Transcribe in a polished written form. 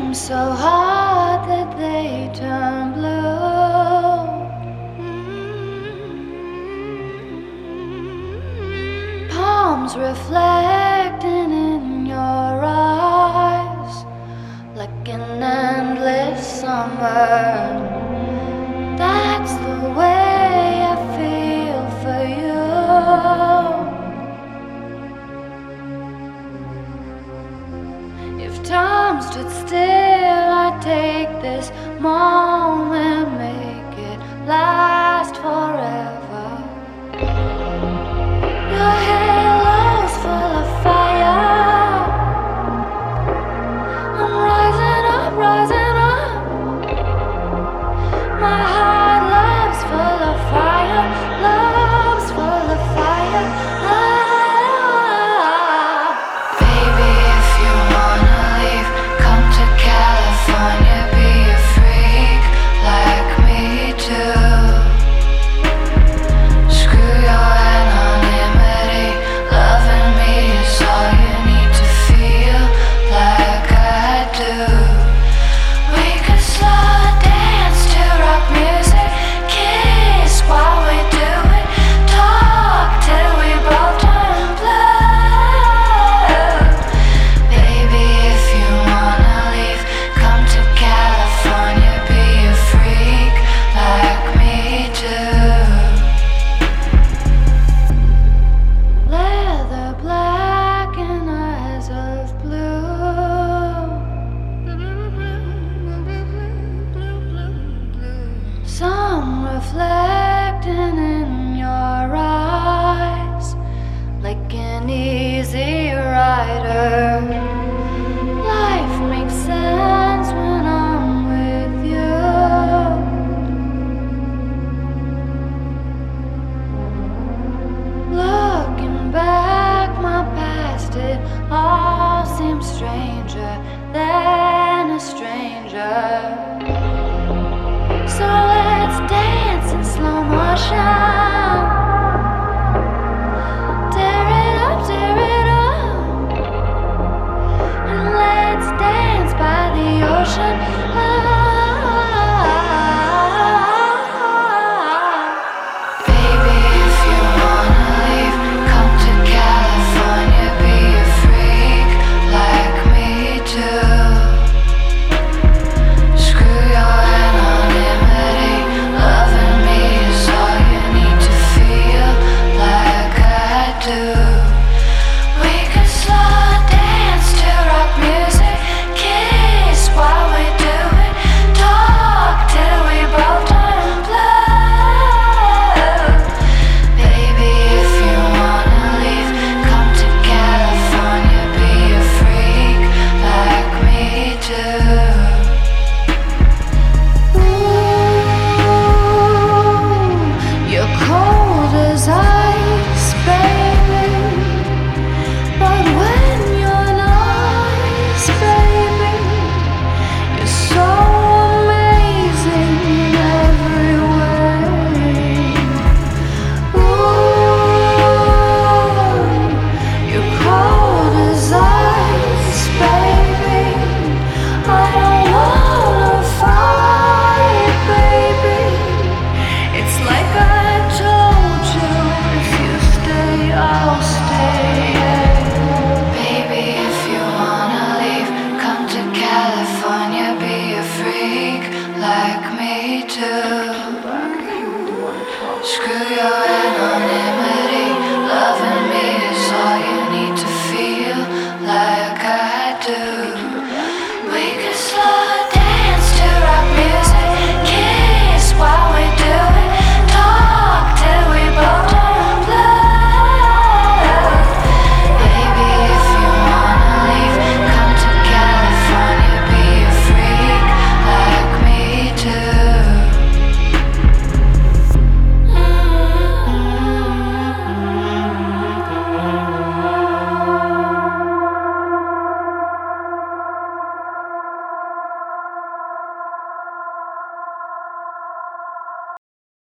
so hot that they turn blue. Palms reflecting in your eyes like an endless summer. That's the way I feel for you. If time stood still, I'd take this moment, make it last forever. Your halo's full of fire. I'm rising up, rising up. My heart love's full of fire, love's full of fire. Baby, if you wanna leave, come to California, be a freak like me too. Screw your anonymity, loving me is all you need to feel like I do. We could slow dance to rock music, kiss while we do it, talk till we both turn blue. Baby, if you wanna leave, come to California, be a freak like me too. Leather black and eyes of blue. Some reflecting in your eyes like an easy rider. Life makes sense when I'm with you. Looking back, my past, it all seems stranger than a stranger. So let's dance in slow motion.